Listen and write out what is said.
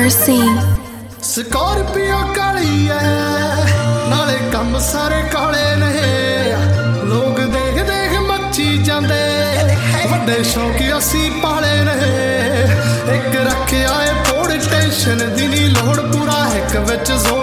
Mercy। Scorpio ਕਾਲੀ ਐ ਨਾਲੇ ਕੰਮ ਸਾਰੇ ਕਾਲੇ ਨੇ, ਲੋਕ ਦੇਖ ਦੇਖ ਮੱਚੀ ਜਾਂਦੇ, ਵੱਡੇ ਸ਼ੌਂਕ ਅਸੀਂ ਪਾਲੇ ਨੇ। ਇੱਕ ਰੱਖਿਆ ਏ ਫੋੜ ਟੈਨਸ਼ਨ ਦੀ ਨੀ ਲੋੜ, ਪੂਰਾ ਹਿੱਕ ਵਿੱਚ ਜ਼ੋਰ